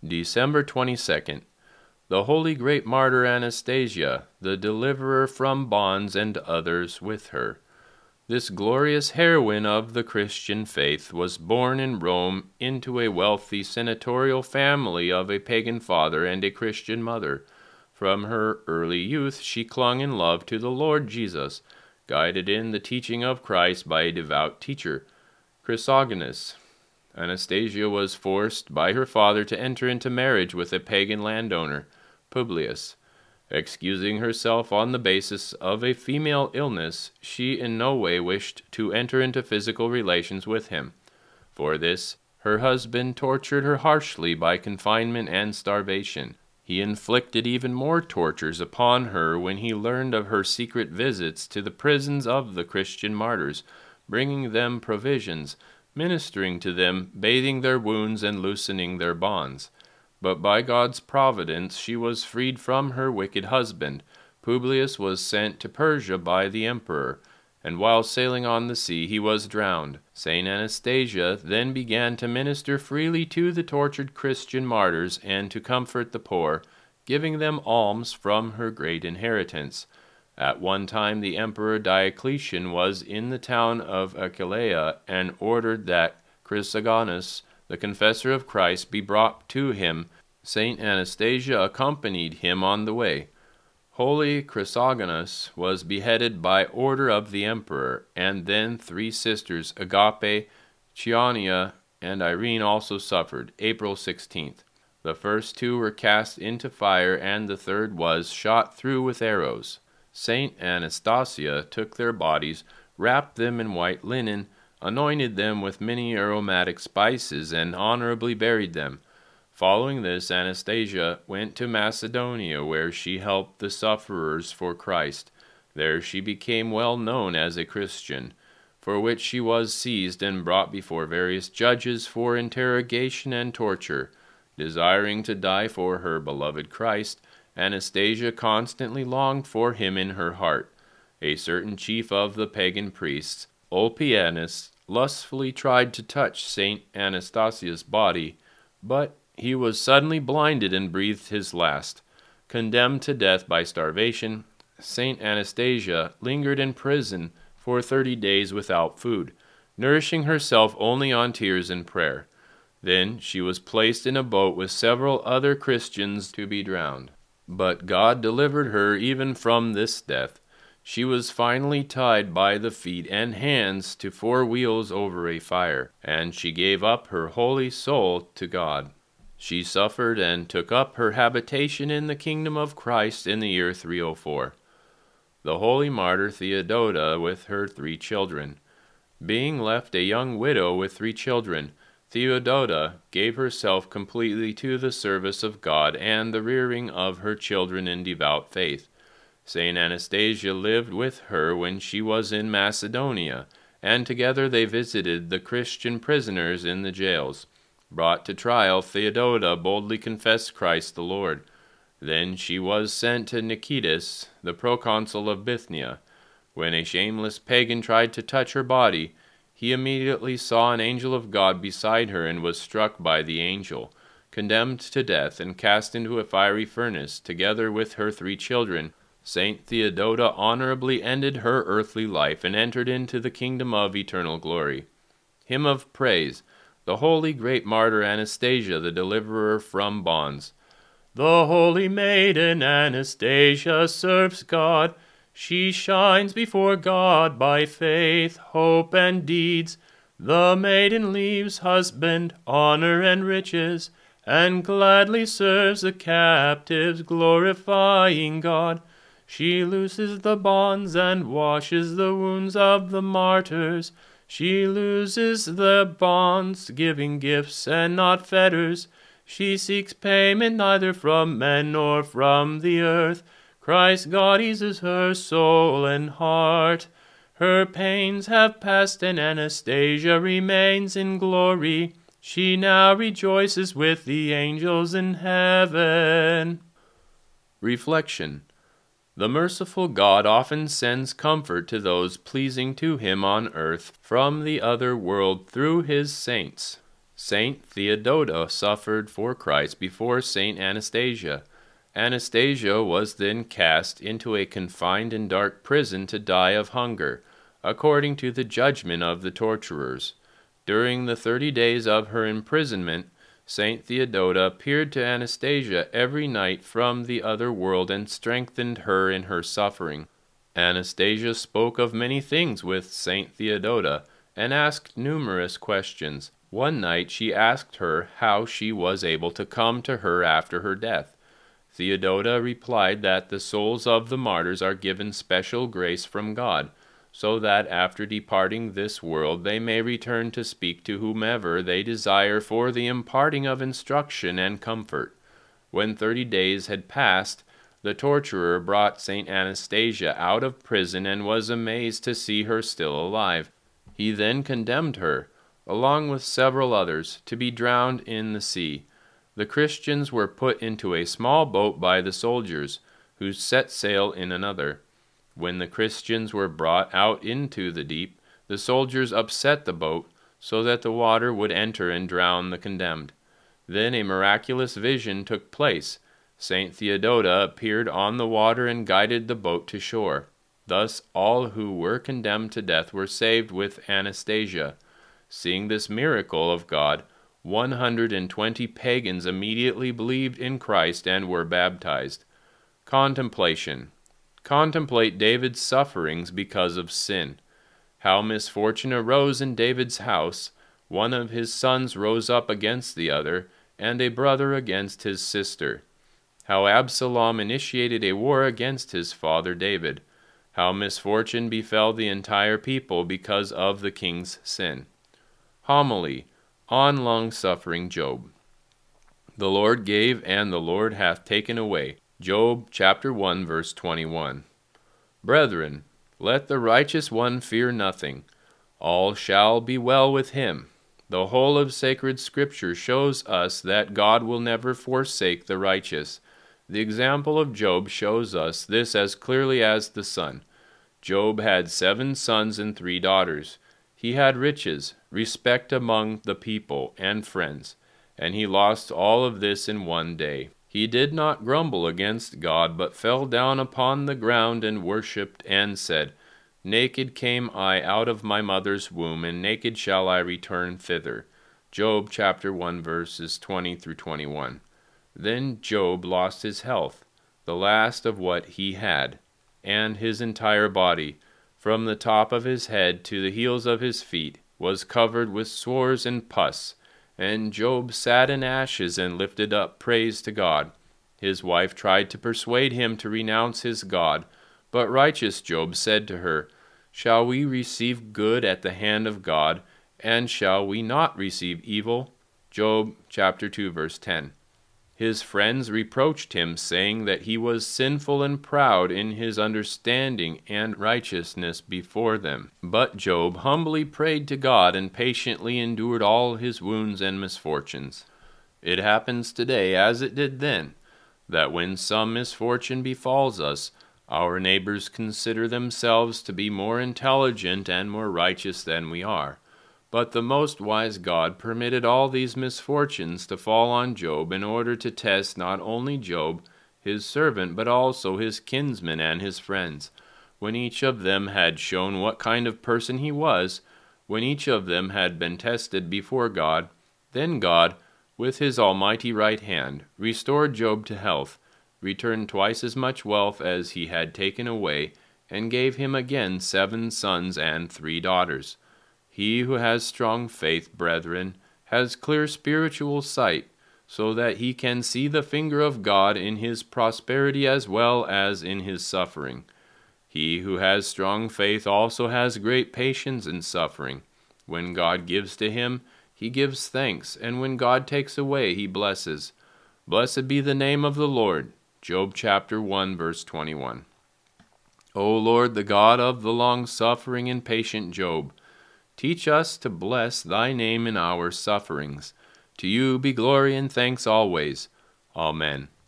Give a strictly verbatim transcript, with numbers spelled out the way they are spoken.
December twenty-second. The holy great martyr Anastasia, the deliverer from bonds, and others with her. This glorious heroine of the Christian faith was born in Rome into a wealthy senatorial family of a pagan father and a Christian mother. From her early youth she clung in love to the Lord Jesus, guided in the teaching of Christ by a devout teacher, Chrysogonus. Anastasia was forced by her father to enter into marriage with a pagan landowner, Publius. Excusing herself on the basis of a female illness, she in no way wished to enter into physical relations with him. For this, her husband tortured her harshly by confinement and starvation. He inflicted even more tortures upon her when he learned of her secret visits to the prisons of the Christian martyrs, bringing them provisions, ministering to them, bathing their wounds, and loosening their bonds. But by God's providence she was freed from her wicked husband. Publius was sent to Persia by the emperor, and while sailing on the sea he was drowned. Saint Anastasia then began to minister freely to the tortured Christian martyrs and to comfort the poor, giving them alms from her great inheritance. At one time the Emperor Diocletian was in the town of Aquileia and ordered that Chrysogonus, the confessor of Christ, be brought to him. Saint Anastasia accompanied him on the way. Holy Chrysogonus was beheaded by order of the emperor, and then three sisters, Agape, Chiania, and Irene, also suffered, April sixteenth. The first two were cast into fire, and the third was shot through with arrows. Saint Anastasia took their bodies, wrapped them in white linen, anointed them with many aromatic spices, and honorably buried them. Following this, Anastasia went to Macedonia, where she helped the sufferers for Christ. There she became well known as a Christian, for which she was seized and brought before various judges for interrogation and torture. Desiring to die for her beloved Christ, Anastasia constantly longed for him in her heart. A certain chief of the pagan priests, Ulpianus, lustfully tried to touch Saint Anastasia's body, but he was suddenly blinded and breathed his last. Condemned to death by starvation, Saint Anastasia lingered in prison for thirty days without food, nourishing herself only on tears and prayer. Then she was placed in a boat with several other Christians to be drowned. But God delivered her even from this death. She was finally tied by the feet and hands to four wheels over a fire, and she gave up her holy soul to God. She suffered and took up her habitation in the kingdom of Christ in the year three oh four. The holy martyr Theodota with her three children. Being left a young widow with three children, Theodota gave herself completely to the service of God and the rearing of her children in devout faith. Saint Anastasia lived with her when she was in Macedonia, and together they visited the Christian prisoners in the jails. Brought to trial, Theodota boldly confessed Christ the Lord. Then she was sent to Nicetas, the proconsul of Bithynia. When a shameless pagan tried to touch her body, he immediately saw an angel of God beside her and was struck by the angel, condemned to death, and cast into a fiery furnace, together with her three children. Saint Theodota honorably ended her earthly life and entered into the kingdom of eternal glory. Hymn of Praise. The holy great martyr Anastasia, the deliverer from bonds. The holy maiden Anastasia serves God. She shines before God by faith, hope, and deeds. The maiden leaves husband, honor, and riches, and gladly serves the captives, glorifying God. She looses the bonds and washes the wounds of the martyrs. She looses the bonds, giving gifts and not fetters. She seeks payment neither from men nor from the earth. Christ God eases her soul and heart. Her pains have passed and Anastasia remains in glory. She now rejoices with the angels in heaven. Reflection. The merciful God often sends comfort to those pleasing to him on earth from the other world through his saints. Saint Theodota suffered for Christ before Saint Anastasia. Anastasia was then cast into a confined and dark prison to die of hunger, according to the judgment of the torturers. During the thirty days of her imprisonment, Saint Theodota appeared to Anastasia every night from the other world and strengthened her in her suffering. Anastasia spoke of many things with Saint Theodota and asked numerous questions. One night she asked her how she was able to come to her after her death. Theodota replied that the souls of the martyrs are given special grace from God, so that after departing this world they may return to speak to whomever they desire for the imparting of instruction and comfort. When thirty days had passed, the torturer brought Saint Anastasia out of prison and was amazed to see her still alive. He then condemned her, along with several others, to be drowned in the sea. The Christians were put into a small boat by the soldiers, who set sail in another. When the Christians were brought out into the deep, the soldiers upset the boat, so that the water would enter and drown the condemned. Then a miraculous vision took place. Saint Theodota appeared on the water and guided the boat to shore. Thus all who were condemned to death were saved with Anastasia. Seeing this miracle of God, one hundred and twenty pagans immediately believed in Christ and were baptized. Contemplation. Contemplate David's sufferings because of sin. How misfortune arose in David's house. One of his sons rose up against the other, and a brother against his sister. How Absalom initiated a war against his father David. How misfortune befell the entire people because of the king's sin. Homily on long-suffering Job. The Lord gave, and the Lord hath taken away. Job chapter one, verse twenty-one. Brethren, let the righteous one fear nothing. All shall be well with him. The whole of sacred Scripture shows us that God will never forsake the righteous. The example of Job shows us this as clearly as the sun. Job had seven sons and three daughters. He had riches, respect among the people, and friends, and he lost all of this in one day. He did not grumble against God, but fell down upon the ground and worshipped, and said, Naked came I out of my mother's womb, and naked shall I return thither. Job chapter one, verses twenty through twenty-one. Then Job lost his health, the last of what he had, and his entire body, from the top of his head to the heels of his feet, was covered with sores and pus. And Job sat in ashes and lifted up praise to God. His wife tried to persuade him to renounce his God, but righteous Job said to her, Shall we receive good at the hand of God, and shall we not receive evil? Job chapter two, verse ten. His friends reproached him, saying that he was sinful and proud in his understanding and righteousness before them. But Job humbly prayed to God and patiently endured all his wounds and misfortunes. It happens today, as it did then, that when some misfortune befalls us, our neighbors consider themselves to be more intelligent and more righteous than we are. But the most wise God permitted all these misfortunes to fall on Job in order to test not only Job, his servant, but also his kinsmen and his friends. When each of them had shown what kind of person he was, when each of them had been tested before God, then God, with his almighty right hand, restored Job to health, returned twice as much wealth as he had taken away, and gave him again seven sons and three daughters. He who has strong faith, brethren, has clear spiritual sight, so that he can see the finger of God in his prosperity as well as in his suffering. He who has strong faith also has great patience in suffering. When God gives to him, he gives thanks, and when God takes away, he blesses. Blessed be the name of the Lord. Job chapter one, verse twenty-one. O Lord, the God of the long-suffering and patient Job, teach us to bless thy name in our sufferings. To you be glory and thanks always. Amen.